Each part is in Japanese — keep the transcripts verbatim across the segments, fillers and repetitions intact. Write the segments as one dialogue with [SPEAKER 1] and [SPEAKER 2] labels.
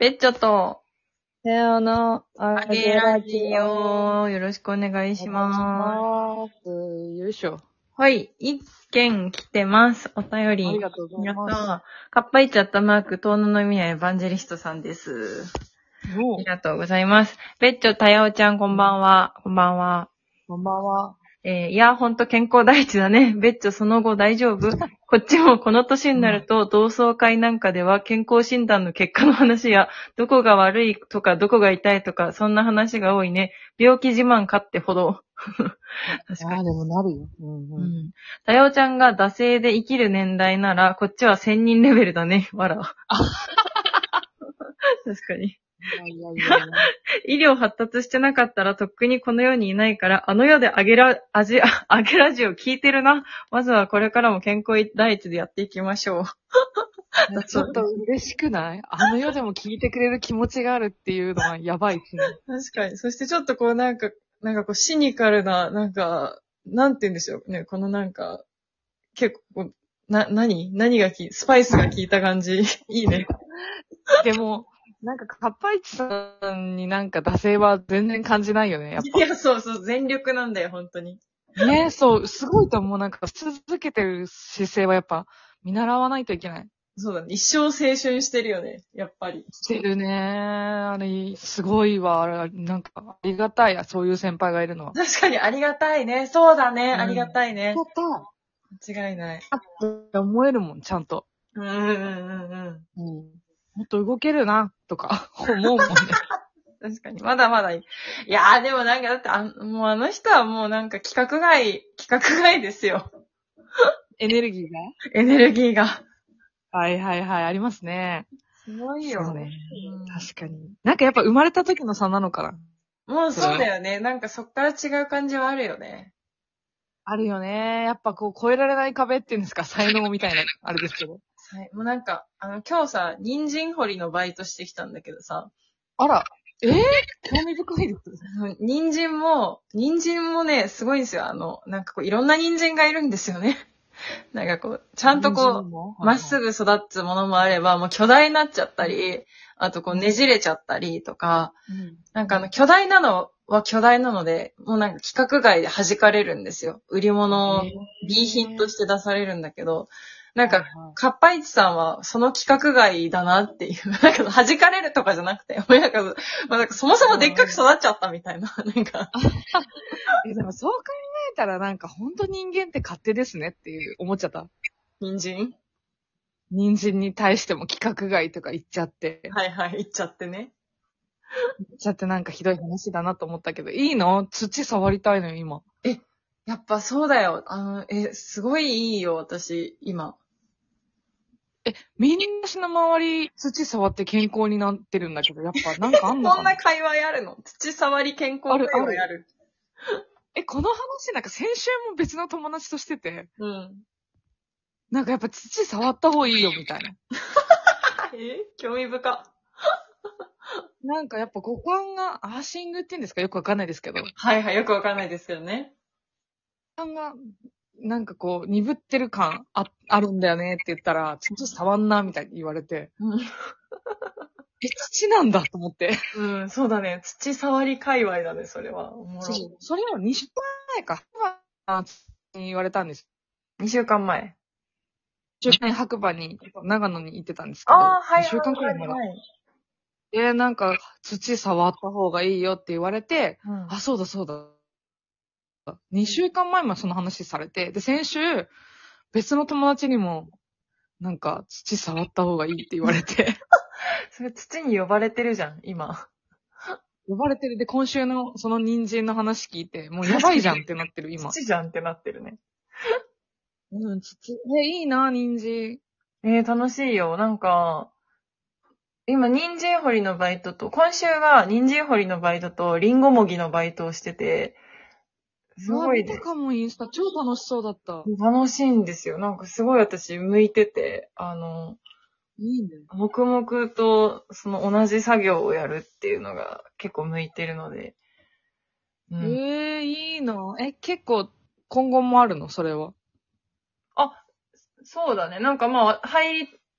[SPEAKER 1] ペッチョと、
[SPEAKER 2] さよなら、
[SPEAKER 1] あげラジオ、よろしくお願いしま
[SPEAKER 2] す。よいしょ。
[SPEAKER 1] す。はい、一件来てます。お便り。
[SPEAKER 2] ありがとうございます。
[SPEAKER 1] やったー。かっぱいちゃったマーク、遠野の宮エヴァンジェリストさんです。あ
[SPEAKER 2] お
[SPEAKER 1] りがとうございます。ペッチョ、たやおちゃん、こんばんは。こんばんは。
[SPEAKER 2] こんばんは。
[SPEAKER 1] えー、いや、ほんと健康第一だね。ベッチョ、その後大丈夫？こっちもこの年になると、同窓会なんかでは健康診断の結果の話や、どこが悪いとか、どこが痛いとか、そんな話が多いね。病気自慢かってほど。確か
[SPEAKER 2] ああ、
[SPEAKER 1] に。
[SPEAKER 2] でもなるよ。うん
[SPEAKER 1] う
[SPEAKER 2] うん。
[SPEAKER 1] ん。たやおちゃんが惰性で生きる年代なら、こっちは千人レベルだね。わら。確かに。
[SPEAKER 2] いやいやいやいや。
[SPEAKER 1] 医療発達してなかったらとっくにこの世にいないから、あの世であげら、あじ、あげラジオ聞いてるな。まずはこれからも健康第一でやっていきましょう。
[SPEAKER 2] ちょっと嬉しくない？あの世でも聞いてくれる気持ちがあるっていうのはやばいしね。
[SPEAKER 1] 確かに。そしてちょっとこうなんか、なんかこうシニカルな、なんか、なんて言うんでしょうね。このなんか、結構こう、な、何何がき、スパイスが効いた感じ。いいね。
[SPEAKER 2] でも、なんか、かっぱいちさんになんか惰性は全然感じないよね、やっぱ。
[SPEAKER 1] いや、そうそう、全力なんだよ、本当に。
[SPEAKER 2] ね、そう、すごいと思う。なんか、続けてる姿勢はやっぱ、見習わないといけない。
[SPEAKER 1] そうだね。一生青春してるよね、やっぱり。
[SPEAKER 2] してるね。あれ、すごいわ。あれ、なんか、ありがたいや、そういう先輩がいるのは。
[SPEAKER 1] 確かにありがたいね。そうだね。
[SPEAKER 2] うん
[SPEAKER 1] ありがたいね。
[SPEAKER 2] やった
[SPEAKER 1] 間違いない。
[SPEAKER 2] って思えるもん、ちゃんと。
[SPEAKER 1] うんうんうんうん。
[SPEAKER 2] うん。もっと動けるな、とか、思うもんね。
[SPEAKER 1] 確かに。まだまだいい。いやーでもなんかだってあ、もうあの人はもうなんか規格外、規格外ですよ。
[SPEAKER 2] エネルギー
[SPEAKER 1] エネルギーが。
[SPEAKER 2] がはいはいはい、ありますね。
[SPEAKER 1] すごいよ。
[SPEAKER 2] そうね。
[SPEAKER 1] うん
[SPEAKER 2] 確かに。なんかやっぱ生まれた時の差なのかな。
[SPEAKER 1] もうそうだ
[SPEAKER 2] よ。
[SPEAKER 1] よね。なんかそっから違う感じはあるよね。
[SPEAKER 2] あるよね。やっぱこう、越えられない壁っていうんですか、才能みたいな、あれですけど。
[SPEAKER 1] はい。もうなんか、あの、今日さ、人参掘りのバイトしてきたんだけどさ、
[SPEAKER 2] あら、えー、興味深いです。
[SPEAKER 1] うん人参も、人参もね、すごいんですよ。あの、なんかこう、いろんな人参がいるんですよね。なんかこう、ちゃんとこう、まっすぐ育つものもあれば、もう巨大になっちゃったり、あとこうねじれちゃったりとか、
[SPEAKER 2] うん
[SPEAKER 1] なんかあの巨大なのは巨大なので、もうなんか規格外で弾かれるんですよ。売り物を B 品として出されるんだけど、なんか、かっぱいちさんはその規格外だなっていう、なんか弾かれるとかじゃなくて、もうなんか、まあ、なんかそもそもでっかく育っちゃったみたいな、なんか。
[SPEAKER 2] え、でもそう考えたらなんか本当人間って勝手ですねっていう思っちゃった。
[SPEAKER 1] 人参
[SPEAKER 2] 人参に対しても規格外とか言っちゃって。
[SPEAKER 1] はいはい、いっちゃってね。
[SPEAKER 2] 言っちゃってなんかひどい話だなと思ったけど、いいの？土触りたいのよ、今。
[SPEAKER 1] やっぱそうだよ。あの、え、すごいいいよ、私、今。
[SPEAKER 2] え、みんな私の周り土触って健康になってるんだけど、やっぱなんかあんのかな？
[SPEAKER 1] そんな界隈あるの？土触り健康界隈ある。
[SPEAKER 2] え、この話なんか先週も別の友達としてて、
[SPEAKER 1] うん。
[SPEAKER 2] なんかやっぱ土触った方がいいよみたいな。
[SPEAKER 1] え興味深。
[SPEAKER 2] なんかやっぱ五感が、アーシングって言うんですかよくわかんないですけど、五
[SPEAKER 1] はいはい、よくわかんないですけどね。
[SPEAKER 2] 感が、なんかこう、鈍ってる感あ、あるんだよねって言ったら、土触んなみたいに言われて、え、土なんだと思って。
[SPEAKER 1] うん、そうだね。土触り界隈だね、それは。おもろ。
[SPEAKER 2] そう。それをにしゅうかんまえか、あに言われたんです。
[SPEAKER 1] にしゅうかんまえ。
[SPEAKER 2] いっしゅうかん白馬に、長野に行ってたんですけど、
[SPEAKER 1] ああ、はい
[SPEAKER 2] にしゅうかんく
[SPEAKER 1] はい
[SPEAKER 2] らいまだ。
[SPEAKER 1] はいはい。
[SPEAKER 2] で、なんか、土触った方がいいよって言われて、
[SPEAKER 1] うん
[SPEAKER 2] あ、そうだそうだ。にしゅうかんまえもその話されて、で、先週、別の友達にも、なんか、土触った方がいいって言われて、
[SPEAKER 1] それ土に呼ばれてるじゃん、今。
[SPEAKER 2] 呼ばれてる。で、今週のその人参の話聞いて、もうやばいじゃんってなってる、今。
[SPEAKER 1] 土じゃんってなってるね。
[SPEAKER 2] うん、土。え、いいな、人参。
[SPEAKER 1] えー、楽しいよ。なんか、今、人参掘りのバイトと、今週は人参掘りのバイトと、リンゴもぎのバイトをしてて、す
[SPEAKER 2] うわ、
[SPEAKER 1] ごいね、
[SPEAKER 2] 見たかも、インスタ。超楽しそうだった。
[SPEAKER 1] 楽しいんですよ。なんかすごい私向いてて、あの、
[SPEAKER 2] いいね。
[SPEAKER 1] 黙々とその同じ作業をやるっていうのが結構向いてるので。うん、
[SPEAKER 2] ええいいな。え、結構、今後もあるのそれは。
[SPEAKER 1] あ、そうだね。なんかまあ、入り、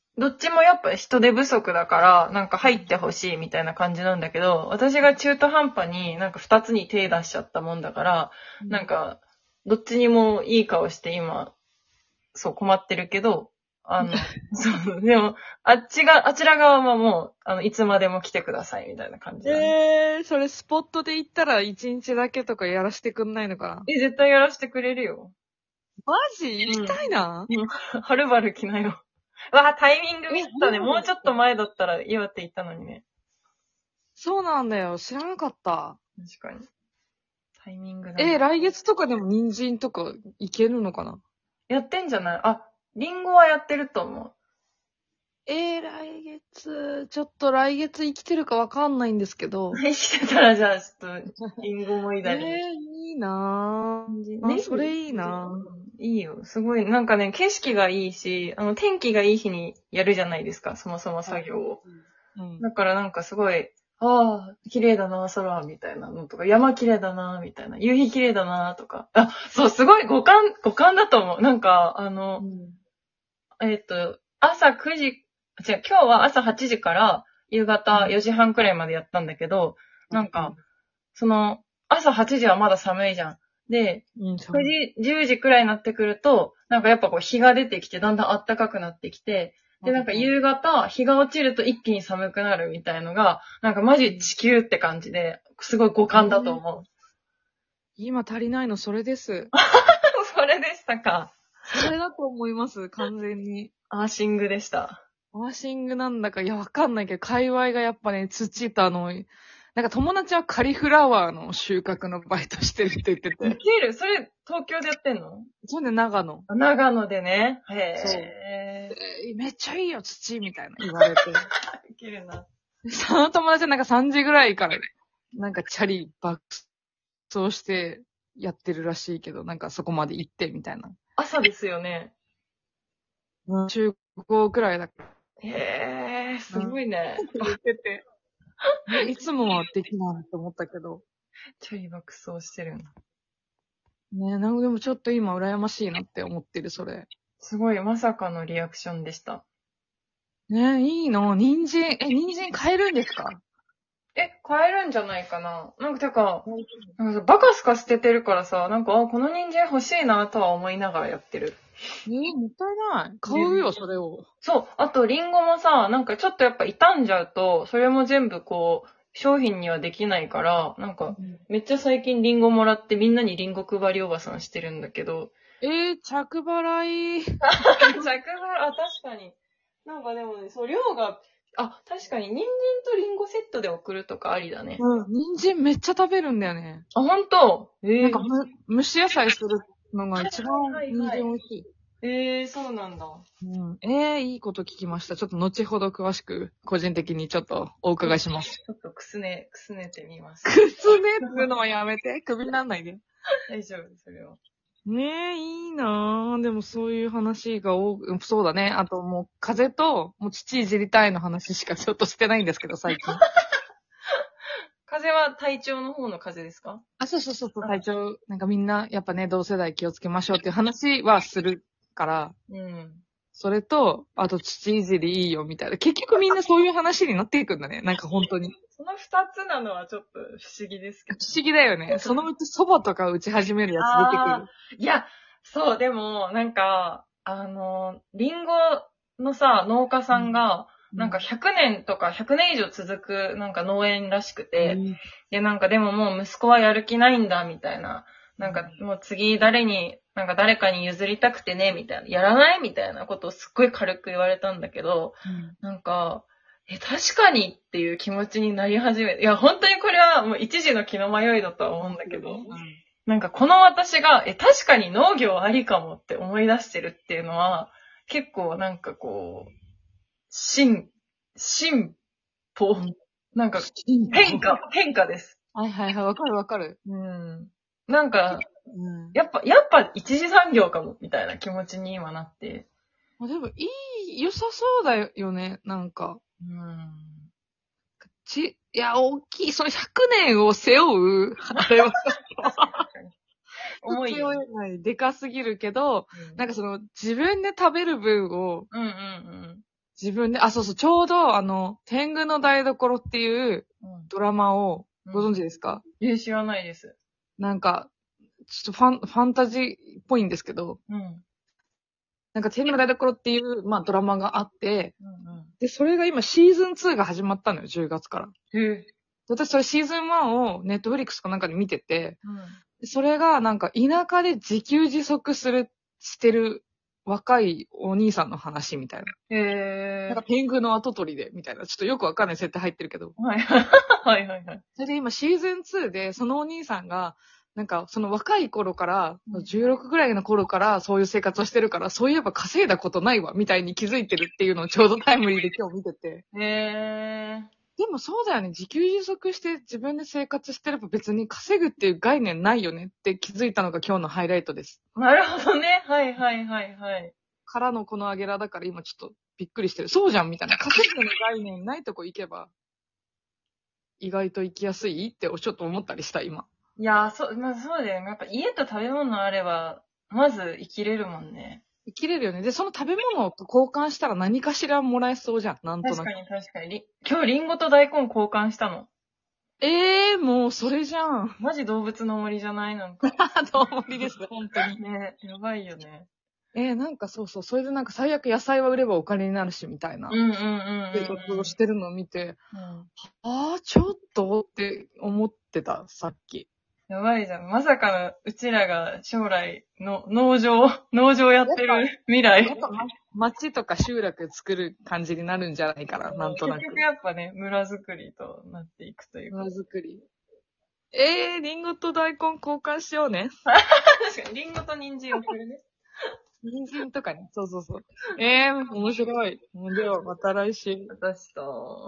[SPEAKER 1] どっちもやっぱ人手不足だから、なんか入ってほしいみたいな感じなんだけど、私が中途半端になんか二つに手出しちゃったもんだから、うん、なんか、どっちにもいい顔して今、そう困ってるけど、あの、そう、でも、あっちが、あちら側はもう、あの、いつまでも来てくださいみたいな感じだね。
[SPEAKER 2] えー、それスポットで行ったら一日だけとかやらせてくんないのかな？
[SPEAKER 1] え、絶対やらせてくれるよ。
[SPEAKER 2] マジ行きたいな。
[SPEAKER 1] うん。はるばる来なよ。わあ、タイミングミスったね。もうちょっと前だったら岩手行ったのにね。
[SPEAKER 2] そうなんだよ。知らなかった。
[SPEAKER 1] 確かに。タイミングだ
[SPEAKER 2] ね。えー、来月とかでも人参とかいけるのかな？
[SPEAKER 1] やってんじゃない？あ、リンゴはやってると思う。
[SPEAKER 2] えー、来月、ちょっと来月生きてるかわかんないんですけど。
[SPEAKER 1] 生きてたらじゃあ、ちょっと、リンゴもいだり。
[SPEAKER 2] えー、いいなぁ。
[SPEAKER 1] ね、
[SPEAKER 2] あ、それいいなぁ。
[SPEAKER 1] いいよ。すごい、なんかね、景色がいいし、あの、天気がいい日にやるじゃないですか、そもそも作業を。うん、だからなんかすごい、ああ、綺麗だな、空、みたいなのとか、山綺麗だな、みたいな、夕日綺麗だな、とか。あ、そう、すごい五感、五感だと思う。なんか、あの、うん、えっと、朝くじ、違う、今日は朝はちじから夕方よじはんくらいまでやったんだけど、うん、なんか、その、朝はちじはまだ寒いじゃん。で、うん、くじ、じゅうじくらいになってくると、なんかやっぱこう日が出てきて、だんだん暖かくなってきて、で、なんか夕方、日が落ちると一気に寒くなるみたいのが、なんかマジ地球って感じで、すごい五感だと思う。
[SPEAKER 2] 今足りないのそれです。
[SPEAKER 1] それでしたか。
[SPEAKER 2] それだと思います、完全に。
[SPEAKER 1] アーシングでした。
[SPEAKER 2] アーシングなんだか、いや、わかんないけど、界隈がやっぱね、土とあの、なんか友達はカリフラワーの収穫のバイトしてるって言ってて。
[SPEAKER 1] ウケる？それ、東京でやってんの？
[SPEAKER 2] そうね、長野。
[SPEAKER 1] 長野でね。へぇー。そう。
[SPEAKER 2] えー、めっちゃいいよ、土みたいな言われて。
[SPEAKER 1] ウケるな。
[SPEAKER 2] その友達はなんかさんじぐらいから、なんかチャリ爆走してやってるらしいけど、なんかそこまで行ってみたいな。
[SPEAKER 1] 朝ですよね。
[SPEAKER 2] うん、中高くらいだから。
[SPEAKER 1] へぇー、すごいね。
[SPEAKER 2] 言ってて。いつもはできないと思ったけど。
[SPEAKER 1] チャリ爆走してるんだ。
[SPEAKER 2] ねえ、なんかでもちょっと今羨ましいなって思ってる、それ。
[SPEAKER 1] すごい、まさかのリアクションでした。
[SPEAKER 2] ねえ、いいの？人参、え、人参買えるんですか？
[SPEAKER 1] え、買えるんじゃないかな？なんかてか、なんかバカスカ捨ててるからさ、なんか、あ、この人参欲しいなとは思いながらやってる。
[SPEAKER 2] えー、もったいない。買うよ、それを。
[SPEAKER 1] そう。あと、リンゴもさ、なんかちょっとやっぱ傷んじゃうと、それも全部こう、商品にはできないから、なんか、めっちゃ最近リンゴもらってみんなにリンゴ配りおばさんしてるんだけど。
[SPEAKER 2] えー、着払い。着払い、
[SPEAKER 1] あ、確かに。なんかでもね、そう、量が、あ、確かに人参とリンゴセットで送るとかありだね。
[SPEAKER 2] うん。人参めっちゃ食べるんだよね。
[SPEAKER 1] あ、ほんと？えー、
[SPEAKER 2] なんかむ、蒸し野菜するのが一番人参美味しい。
[SPEAKER 1] ええー、そうなんだ。
[SPEAKER 2] うん。ええー、いいこと聞きました。ちょっと後ほど詳しく、個人的にちょっとお伺いします。
[SPEAKER 1] ちょっとくすね、くすねてみます。
[SPEAKER 2] くすねってのはやめて。首になんないで。
[SPEAKER 1] 大丈夫、それは。
[SPEAKER 2] ねえ、いいなぁ。でもそういう話が多く、そうだね。あともう、風と、もう父いじりたいの話しかちょっとしてないんですけど、最近。
[SPEAKER 1] 風は体調の方の風ですか？
[SPEAKER 2] あ、そうそうそうそう、体調、なんかみんな、やっぱね、同世代気をつけましょうっていう話はするから、うん。それと、あと父いじりいいよみたいな。結局みんなそういう話になっていくんだね。なんか本当に。
[SPEAKER 1] その二つなのはちょっと不思議ですけど。
[SPEAKER 2] 不思議だよね。そのうち蕎麦とか打ち始めるやつ出てくる。
[SPEAKER 1] いや、そう、でも、なんか、あの、リンゴのさ、農家さんが、うん、なんかひゃくねんとかひゃくねん以上続くなんか農園らしくて、うん、で、なんかでももう息子はやる気ないんだ、みたいな。なんかもう次誰に、なんか誰かに譲りたくてね、みたいな。やらないみたいなことをすっごい軽く言われたんだけど、うん、なんか、え、確かにっていう気持ちになり始めて、いや、本当にこれはもう一時の気の迷いだとは思うんだけど、うん、なんかこの私が、え、確かに農業ありかもって思い出してるっていうのは、結構なんかこう、進、進歩、なんか変化、変化です。
[SPEAKER 2] はいはいはい、わかるわかる。
[SPEAKER 1] うん。なんか、うん、やっぱ、やっぱ一次産業かも、みたいな気持ちに今なって。
[SPEAKER 2] あ、でもいい、良さそうだよね、なんか。うん。ち、いや、大きい、そのひゃくねんを背負う、あれは。重い。背負えない、でかすぎるけど、うん、なんかその、自分で食べる分を、うんうんうん。 自分で、あ、そうそう、ちょうど、あの、天狗の台所っていう
[SPEAKER 1] うん。
[SPEAKER 2] ドラマをご存知ですか？
[SPEAKER 1] え、知らないです。
[SPEAKER 2] なんか、ちょっとファン、ファンタジーっぽいんですけど、
[SPEAKER 1] うん。
[SPEAKER 2] なんか天狗の台所っていう、まあドラマがあって、
[SPEAKER 1] うん
[SPEAKER 2] で、それが今シーズンツーが始まったのよ、じゅうがつから。
[SPEAKER 1] うん。へえ。
[SPEAKER 2] 私それシーズンワンをネットフリックスかなんかで見てて、
[SPEAKER 1] うん。
[SPEAKER 2] それがなんか田舎で自給自足する、してる若いお兄さんの話みたいな。
[SPEAKER 1] へえ。
[SPEAKER 2] なんか天狗の跡取りで、みたいな。ちょっとよくわかんない設定入ってるけど。
[SPEAKER 1] はい。はいはいはい。
[SPEAKER 2] それで今シーズンツーで、そのお兄さんが、なんかその若い頃から、じゅうろくぐらいの頃からそういう生活をしてるから、そういえば稼いだことないわ、みたいに気づいてるっていうのをちょうどタイムリーで今日見てて。
[SPEAKER 1] へえ。
[SPEAKER 2] でもそうだよね。自給自足して自分で生活してれば別に稼ぐっていう概念ないよねって気づいたのが今日のハイライトです。
[SPEAKER 1] なるほどね。はいはいはいはい。
[SPEAKER 2] からのこのアゲラだから今ちょっとびっくりしてる。そうじゃんみたいな。稼ぐの概念ないとこ行けば、意外と行きやすいってちょっと思ったりした、今。
[SPEAKER 1] いやー、そう、まあそうだよね。やっぱ家と食べ物あれば、まず生きれるもんね。
[SPEAKER 2] 生きれるよね。で、その食べ物と交換したら何かしらもらえそうじゃん。なんとなく。
[SPEAKER 1] 確かに確かに。り今日リンゴと大根交換したの。
[SPEAKER 2] ええー、もうそれじゃん。
[SPEAKER 1] マジ動物の森じゃないなんか。
[SPEAKER 2] どうもりです、本当に。
[SPEAKER 1] ねやばいよね。
[SPEAKER 2] えー、なんかそうそう。それでなんか最悪野菜は売ればお金になるし、みたいな。
[SPEAKER 1] うんうんうんうん、
[SPEAKER 2] 生活をしてるのを見て、
[SPEAKER 1] うん。
[SPEAKER 2] ああ、ちょっとって思ってた、さっき。
[SPEAKER 1] やばいじゃん。まさかの、うちらが将来の農場、農場やってる未
[SPEAKER 2] やっ
[SPEAKER 1] 来。
[SPEAKER 2] ぱ、ま、町とか集落作る感じになるんじゃないかな、なんとなく。
[SPEAKER 1] 結局やっぱね、村づくりとなっていくというか。
[SPEAKER 2] 村作り。えー、リンゴと大根交換しようね。
[SPEAKER 1] 確かに、リンゴと人参送るね。
[SPEAKER 2] 人参とかね。そうそうそう。えー、面白い。では、また来週。
[SPEAKER 1] 私と、